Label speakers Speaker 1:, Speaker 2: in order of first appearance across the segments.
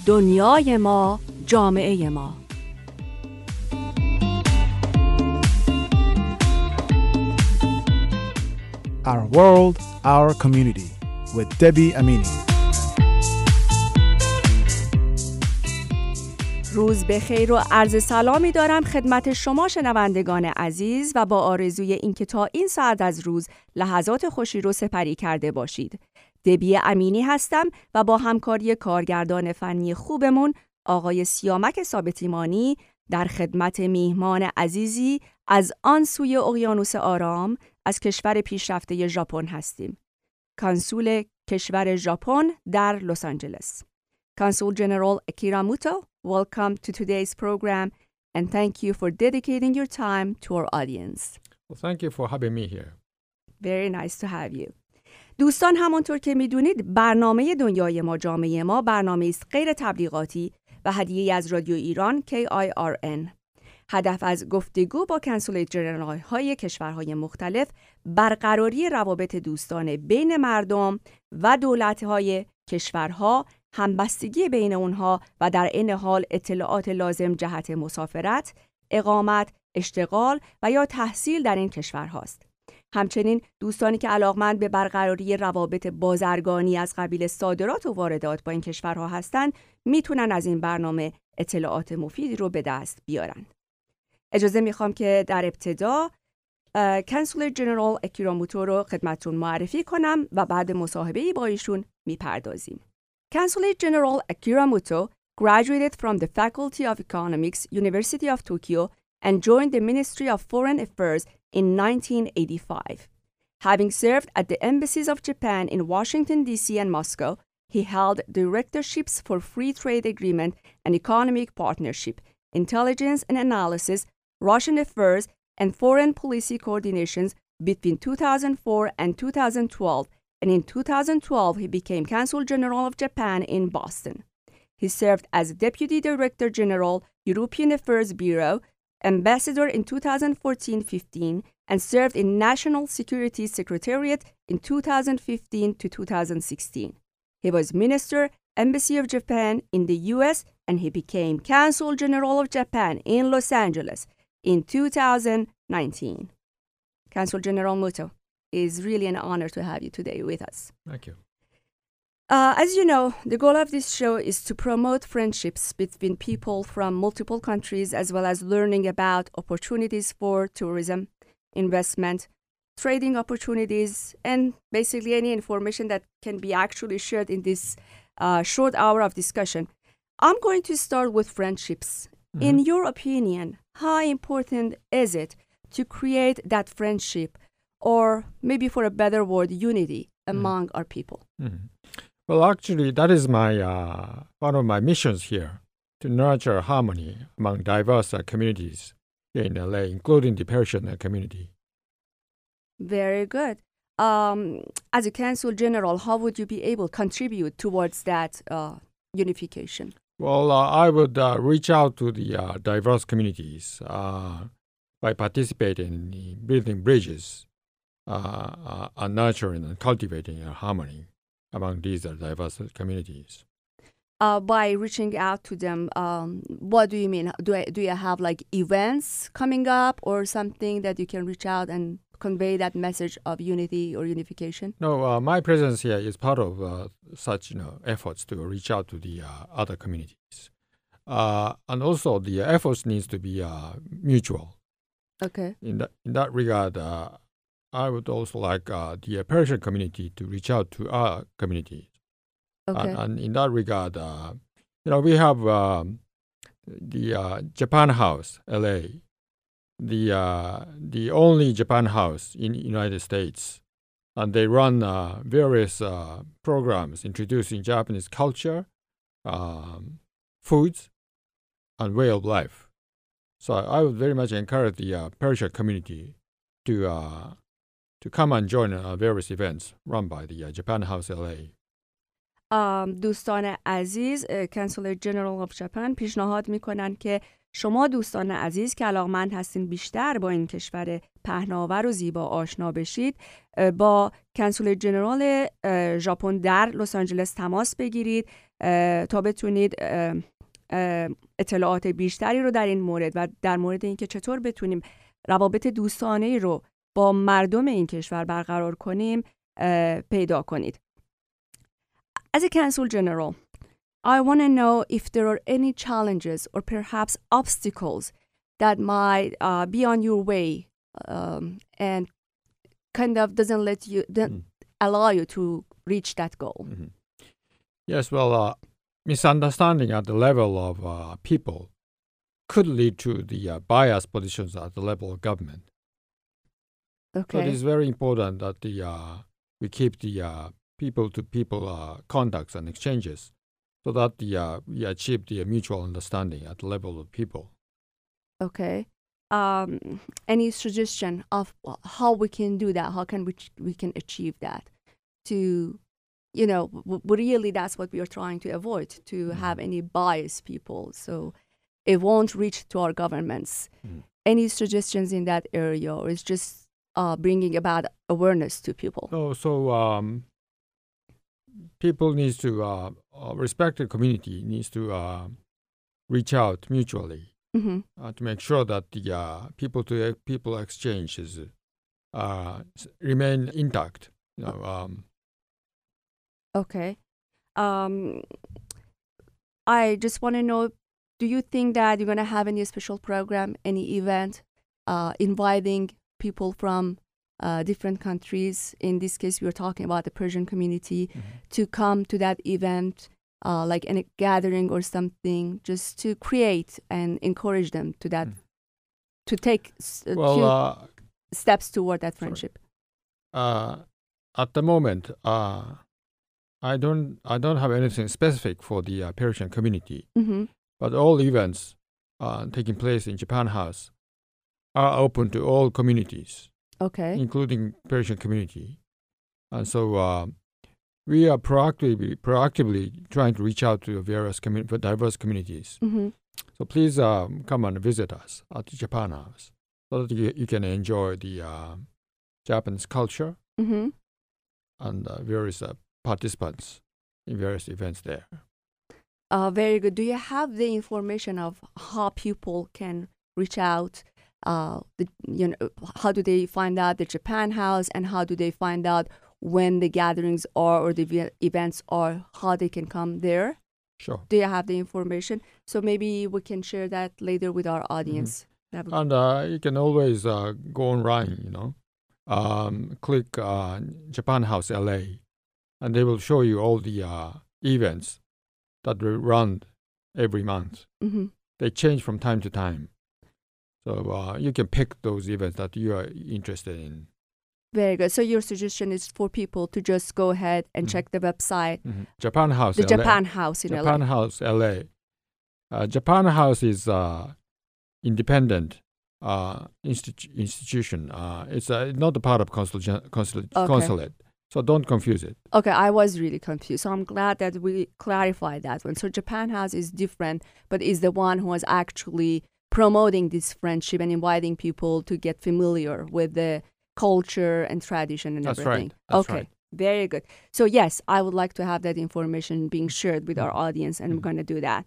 Speaker 1: دنیای ما، جامعه ما.
Speaker 2: Our world, our community with Debbie Amini.
Speaker 1: روز بخیر و عرض سلامی دارم خدمت شما شنوندگان عزیز و با آرزوی اینکه تا این ساعت از روز لحظات خوشی رو سپری کرده باشید. دبی امینی هستم و با همکاری کارگردان فنی خوبمون آقای سیامک ثابتیمانی در خدمت میهمان عزیزی از آن سوی اقیانوس آرام از کشور پیشرفته ژاپن هستیم. کانسول کشور ژاپن در لس آنجلس. Consul General Akira Muto, welcome to today's program and thank you for dedicating your time to our audience.
Speaker 3: Well, thank you for having me here.
Speaker 1: Very nice to have you. دوستان همانطور که میدونید برنامه دنیای ما جامعه ما برنامه است غیر تبلیغاتی و هدیه‌ای از رادیو ایران KIRN. هدف از گفتگو با کنسولیت جنرال های کشورهای مختلف برقراری روابط دوستانه بین مردم و دولت‌های کشورها، همبستگی بین اونها و در عین حال اطلاعات لازم جهت مسافرت، اقامت، اشتغال و یا تحصیل در این کشورهاست. همچنین دوستانی که علاقمند به برقراری روابط بازرگانی از قبیل صادرات و واردات با این کشورها هستند، میتونن از این برنامه اطلاعات مفیدی رو به دست بیارن. اجازه میخوام که در ابتدا کنسول جنرال اکیرا موتو رو خدمتتون معرفی کنم و بعد مصاحبه‌ای با ایشون میپردازیم. Consulate General Akira Muto graduated from the Faculty of Economics, University of Tokyo, and joined the Ministry of Foreign Affairs in 1985. Having served at the embassies of Japan in Washington, D.C. and Moscow, he held directorships for Free Trade Agreement and Economic Partnership, Intelligence and Analysis, Russian Affairs, and Foreign Policy Coordinations between 2004 and 2012, and in 2012 he became Consul General of Japan in Boston. He served as Deputy Director General, European Affairs Bureau, Ambassador in 2014-15, and served in National Security Secretariat in 2015 to 2016. He was Minister, Embassy of Japan in the U.S., and he became Consul General of Japan in Los Angeles in 2019. Consul General Muto, it's really an honor to have you today with us.
Speaker 3: Thank you.
Speaker 1: As you know, the goal of this show is to promote friendships between people from multiple countries as well as learning about opportunities for tourism, investment, trading opportunities, and basically any information that can be actually shared in this short hour of discussion. I'm going to start with friendships. Mm-hmm. In your opinion, how important is it to create that friendship, or maybe for a better word, unity among our people?
Speaker 3: Mm-hmm. Well, actually, that is my one of my missions here, to nurture harmony among diverse communities in LA, including the Persian community.
Speaker 1: Very good. As a Consul General, how would you be able to contribute towards that unification?
Speaker 3: Well, I would reach out to the diverse communities by participating in building bridges and nurturing and cultivating harmony among these diverse communities.
Speaker 1: By reaching out to them, what do you mean? Do you have like events coming up or something that you can reach out and convey that message of unity or unification?
Speaker 3: No, my presence here is part of such efforts to reach out to the other communities. And also the efforts needs to be mutual.
Speaker 1: Okay.
Speaker 3: In that regard, I would also like the Persian community to reach out to our community.
Speaker 1: Okay.
Speaker 3: And in that regard, we have the Japan House, LA, the only Japan House in the United States. And they run various programs introducing Japanese culture, foods, and way of life. So I would very much encourage the Persian community to come and join various events run by the Japan House LA.
Speaker 1: دوستان عزیز، کنسول جنرال آف ژاپن پیشنهاد میکنن که شما دوستان عزیز که علاقمند هستین بیشتر با این کشور پهناور و زیبا آشنا بشید، با کنسول جنرال ژاپن در لس آنجلس تماس بگیرید تا بتونید اطلاعات بیشتری رو در این مورد و در مورد اینکه چطور بتونیم روابط دوستانه رو با مردم این کشور برقرار کنیم پیدا کنید. As a consul general, I want to know if there are any challenges or perhaps obstacles that might be on your way and kind of doesn't let you, allow you to reach that goal.
Speaker 3: Mm-hmm. Yes, well, misunderstanding at the level of people could lead to the biased positions at the level of government.
Speaker 1: Okay.
Speaker 3: So it is very important that we keep the people-to-people contacts and exchanges so that we achieve the mutual understanding at the level of people.
Speaker 1: Okay. Any suggestion of how we can do that? How can we can achieve that? To, you know, really that's what we are trying to avoid, to have any biased people, so it won't reach to our governments. Any suggestions in that area, or is just bringing about awareness to people?
Speaker 3: So people needs to respect the community, needs to reach out mutually to make sure that the people-to-people exchanges remain intact. You know,
Speaker 1: Okay. I just want to know, do you think that you're going to have any special program, any event, inviting people from different countries? In this case, we were talking about the Persian community, to come to that event, like in a gathering or something, just to create and encourage them to that, to take steps toward that friendship.
Speaker 3: At the moment, I don't have anything specific for the Persian community, but all events taking place in Japan House are open to all communities, including Persian community, and so we are proactively trying to reach out to various diverse communities. So please come and visit us at the Japan House so that you can enjoy the Japanese culture and various participants in various events there.
Speaker 1: Very good. Do you have the information of how people can reach out? How do they find out the Japan House, and how do they find out when the gatherings are or the events are, how they can come there?
Speaker 3: Sure.
Speaker 1: Do you have the information? So maybe we can share that later with our audience.
Speaker 3: And you can always go online, click Japan House LA, and they will show you all the events that we run every month. They change from time to time. So you can pick those events that you are interested in.
Speaker 1: Very good. So your suggestion is for people to just go ahead and check the website.
Speaker 3: Japan House
Speaker 1: The
Speaker 3: LA.
Speaker 1: Japan House in LA.
Speaker 3: Japan House LA. Japan House is independent institution. It's not a part of consulate. So don't confuse it.
Speaker 1: Okay, I was really confused. So I'm glad that we clarified that one. So Japan House is different, but is the one who is actually promoting this friendship and inviting people to get familiar with the culture and tradition and everything.
Speaker 3: That's right.
Speaker 1: Very good. So yes, I would like to have that information being shared with our audience, and I'm going to do that.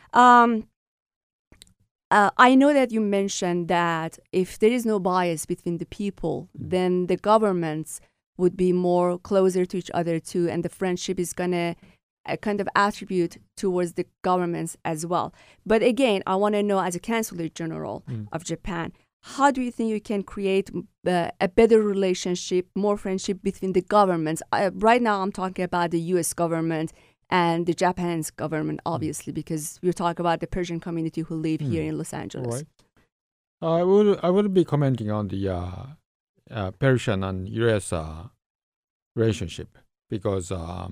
Speaker 1: I know that you mentioned that if there is no bias between the people, then the governments would be more closer to each other too, and the friendship is going to kind of attribute towards the governments as well. But again, I want to know, as a Consulate General of Japan, how do you think you can create a better relationship, more friendship between the governments? Right now, I'm talking about the U.S. government and the Japanese government, obviously, because we're talking about the Persian community who live here in Los Angeles.
Speaker 3: Right. I would be commenting on the Persian and U.S. relationship because I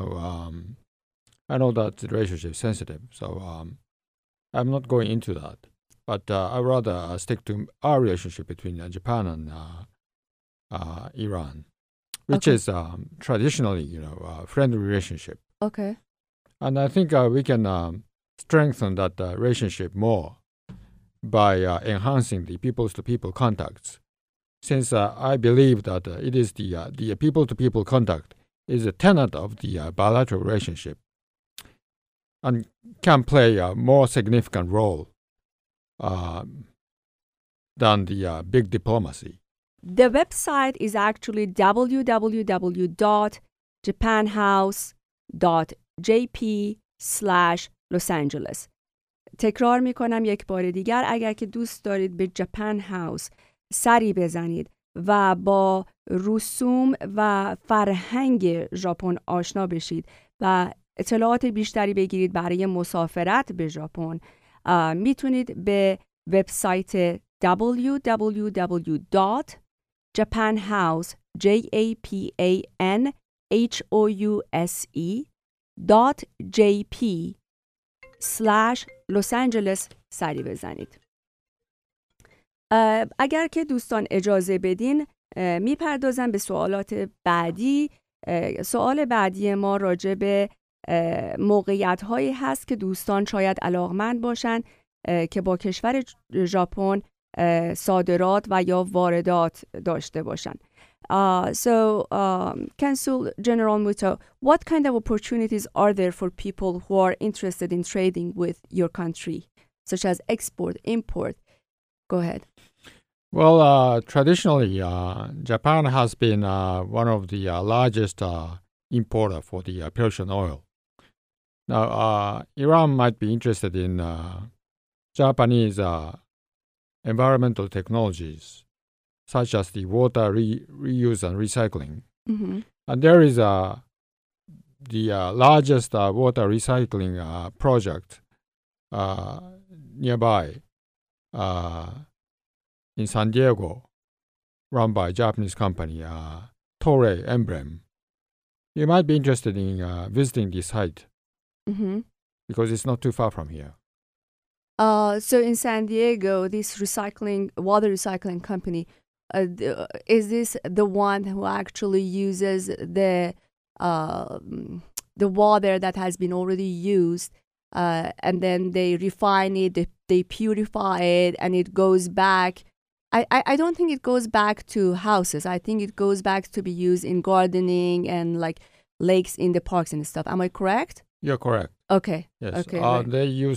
Speaker 3: know that the relationship is sensitive, so I'm not going into that. But I'd rather stick to our relationship between Japan and Iran, which is traditionally, a friendly relationship.
Speaker 1: Okay.
Speaker 3: And I think we can strengthen that relationship more by enhancing the people-to-people contacts. Since I believe that it is the people-to-people contact is a tenet of the bilateral relationship and can play a more significant role than the big diplomacy.
Speaker 1: The website is actually www.japanhouse.jp/Los Angeles. تکرار میکنم یک بار دیگر، اگر که دوست دارید به جپن هاوس سری بزنید و با رسوم و فرهنگ ژاپن آشنا بشید و اطلاعات بیشتری بگیرید برای مسافرت به ژاپن، میتونید به وبسایت www.japanhouse.jp/Los Angeles سری بزنید. اگر که دوستان اجازه بدین میپردازم به سوالات بعدی. سوال بعدی ما راجع به موقعیت هایی هست که دوستان شاید علاقمند باشن که با کشور ژاپن صادرات و یا واردات داشته باشن. Consul General Muto, what kind of opportunities are there for people who are interested in trading with your country, such as export, import? Go ahead.
Speaker 3: Well, traditionally, Japan has been one of the largest importer for the Persian oil. Now, Iran might be interested in Japanese environmental technologies, such as the water reuse and recycling.
Speaker 1: Mm-hmm.
Speaker 3: And there is the largest water recycling project nearby in San Diego, run by a Japanese company, Toray Emblem. You might be interested in visiting the site
Speaker 1: Mm-hmm.
Speaker 3: because it's not too far from here.
Speaker 1: So in San Diego, this water recycling company, is this the one who actually uses the water that has been already used, and then they refine it, they purify it, and it goes back? I don't think it goes back to houses. I think it goes back to be used in gardening and like lakes in the parks and stuff. Am I correct?
Speaker 3: You're correct.
Speaker 1: Okay.
Speaker 3: Yes.
Speaker 1: Okay.
Speaker 3: They use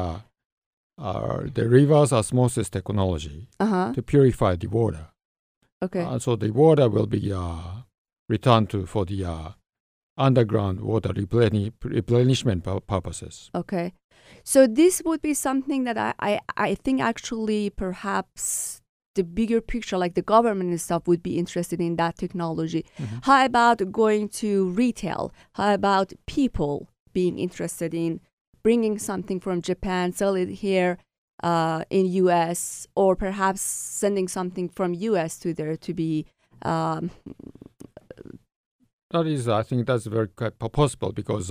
Speaker 3: the reverse osmosis technology to purify the water.
Speaker 1: Okay.
Speaker 3: So the water will be returned for the underground water replenishment purposes.
Speaker 1: Okay. So this would be something that I think actually perhaps the bigger picture, like the government and stuff, would be interested in that technology.
Speaker 3: Mm-hmm.
Speaker 1: How about going to retail? How about people being interested in bringing something from Japan, sell it here in U.S., or perhaps sending something from U.S. to there to be...
Speaker 3: I think that's very quite possible because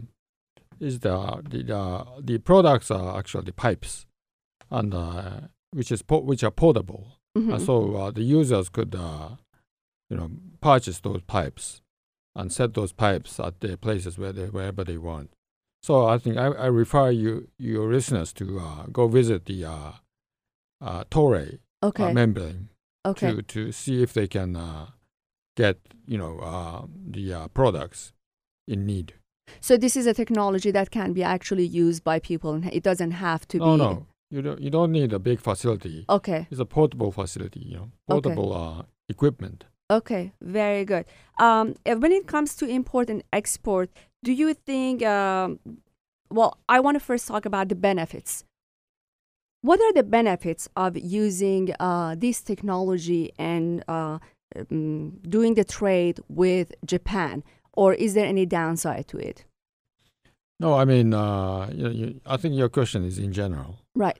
Speaker 3: the products are actually pipes, and which are portable,
Speaker 1: Mm-hmm.
Speaker 3: and so the users could purchase those pipes and set those pipes at the places wherever they want. So I think I refer your listeners to go visit the Toray membrane to see if they can get the products in need.
Speaker 1: So this is a technology that can be actually used by people, and it doesn't have to be...
Speaker 3: No. You don't need a big facility.
Speaker 1: Okay.
Speaker 3: It's a portable facility, portable equipment.
Speaker 1: Okay, very good. When it comes to import and export, do you think, I want to first talk about the benefits. What are the benefits of using this technology and doing the trade with Japan? Or is there any downside to it?
Speaker 3: No, I mean, I think your question is in general.
Speaker 1: Right.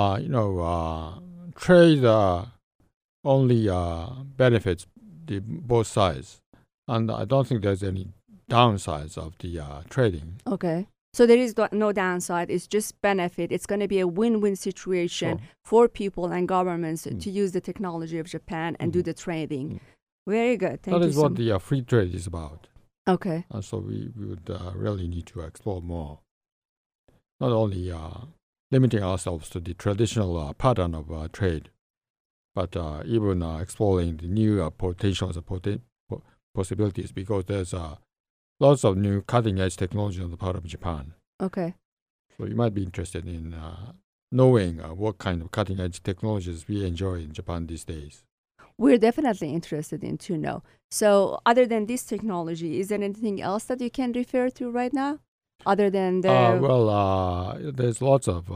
Speaker 3: Trade only benefits both sides, and I don't think there's any downsides of the trading.
Speaker 1: Okay. So there is no downside. It's just benefit. It's going to be a win-win situation for people and governments to use the technology of Japan and do the trading. Very good. Thank you.
Speaker 3: That is what the free trade is about.
Speaker 1: Okay.
Speaker 3: And so we would really need to explore more. Not only limiting ourselves to the traditional pattern of trade, but even exploring the new potentials and possibilities, because there's lots of new cutting-edge technology on the part of Japan.
Speaker 1: Okay.
Speaker 3: So you might be interested in knowing what kind of cutting-edge technologies we enjoy in Japan these days.
Speaker 1: We're definitely interested in to know. So other than this technology, is there anything else that you can refer to right now? Other than the...
Speaker 3: there's lots of...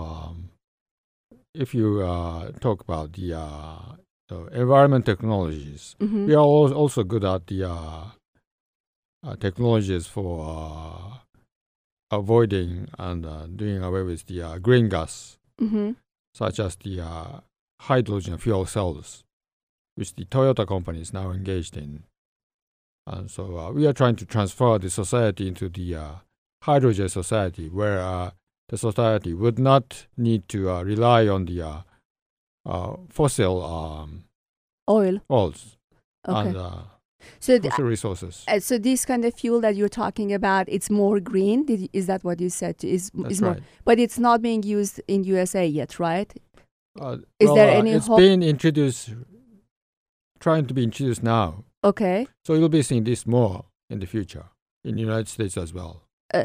Speaker 3: if you talk about the environment technologies, we are also good at the technologies for avoiding and doing away with the green gas, such as the hydrogen fuel cells, which the Toyota company is now engaged in. And so we are trying to transfer the society into the hydrogen society, where the society would not need to rely on the fossil oils and fossil resources.
Speaker 1: So this kind of fuel that you're talking about, it's more green? Is that what you said?
Speaker 3: That's
Speaker 1: more,
Speaker 3: right.
Speaker 1: But it's not being used in USA yet, right? Is there any
Speaker 3: it's
Speaker 1: hope?
Speaker 3: being introduced, trying to be introduced now.
Speaker 1: Okay.
Speaker 3: So you'll be seeing this more in the future, in the United States as well.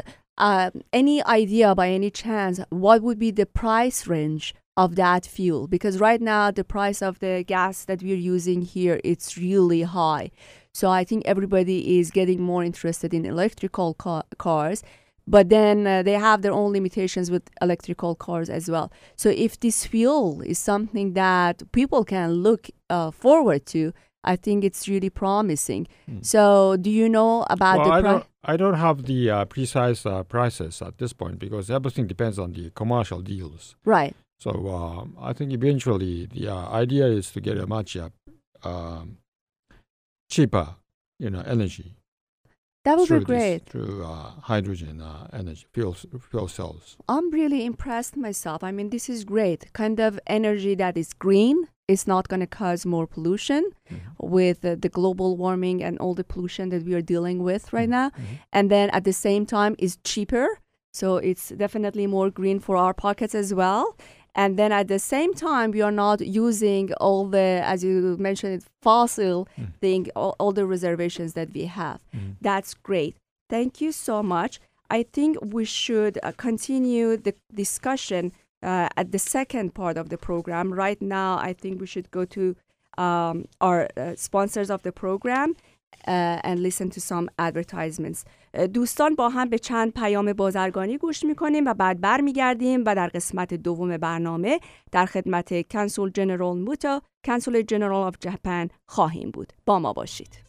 Speaker 1: Any idea by any chance what would be the price range of that fuel? Because right now the price of the gas that we're using here, it's really high. So I think everybody is getting more interested in electrical cars, but then they have their own limitations with electrical cars as well. So if this fuel is something that people can look forward to, I think it's really promising. So do you know about the price?
Speaker 3: I don't have the precise prices at this point, because everything depends on the commercial deals.
Speaker 1: Right.
Speaker 3: So I think eventually the idea is to get a much cheaper, energy.
Speaker 1: That would be great.
Speaker 3: Through hydrogen energy, fuel cells.
Speaker 1: I'm really impressed myself. I mean, this is great. Kind of energy that is green. It's not going to cause more pollution with the global warming and all the pollution that we are dealing with right now. And then at the same time is cheaper. So it's definitely more green for our pockets as well. And then at the same time, we are not using all the, as you mentioned, fossil thing, all the reservations that we have. That's great. Thank you so much. I think we should continue the discussion at the second part of the program. Right now, I think we should go to our sponsors of the program and listen to some advertisements. دوستان با هم به چند پیام بازرگانی گوش میکنیم و بعد برمیگردیم و در قسمت دوم برنامه در خدمت کنسول جنرال موتو، کنسول جنرال آف ژاپن خواهیم بود. با ما باشید.